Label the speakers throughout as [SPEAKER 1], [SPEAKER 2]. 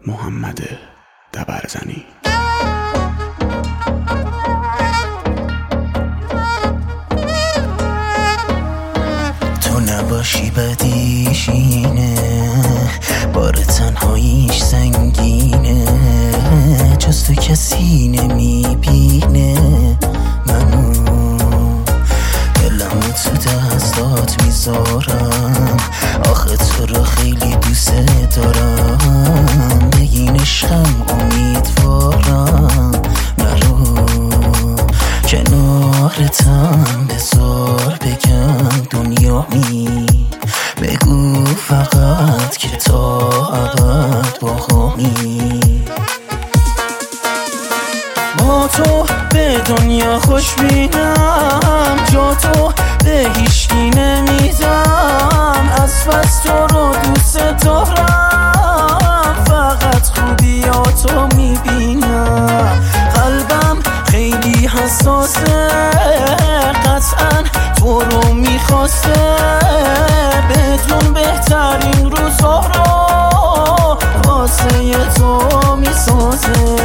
[SPEAKER 1] محمد دبرزنی.
[SPEAKER 2] تو نباشی بدیش اینه، بار تنهاییش سنگینه، جز تو کسی نمیبینه منو. دلمو تو دستات میذارم، آخه تو رو خیلی دوست دارم. بگین عشقم امیدوارم، نرو کنارتم بذار بگم دنیامی. بگو فقط که تا ابد باهامی. با تو به دنیا خوش بینم، جا تو به هیچکی نمیدم. از پس تو رو دوست دارم، فقط خوبیاتو میبینم. قلبم خیلی حساسه، قطعا تو رو میخواسته. بدون بهترین روزا رو واسه تو میسازه.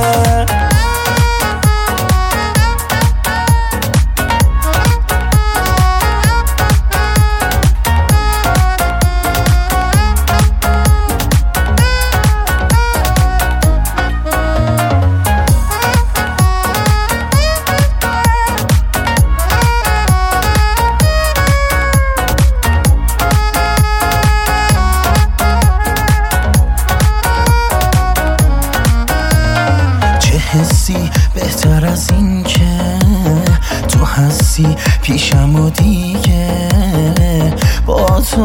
[SPEAKER 2] حسی بهتر از این که تو هستی پیشم و دیگه با تو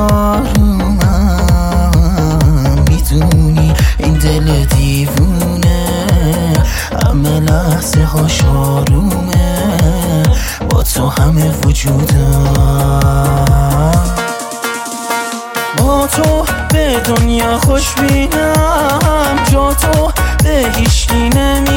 [SPEAKER 2] آرومم. میدونی این دل دیوونه همه لحظه هاش آرومه، با تو همه وجودم. با تو به دنیا خوش بینم، جا تو به هیچکی نمیدم.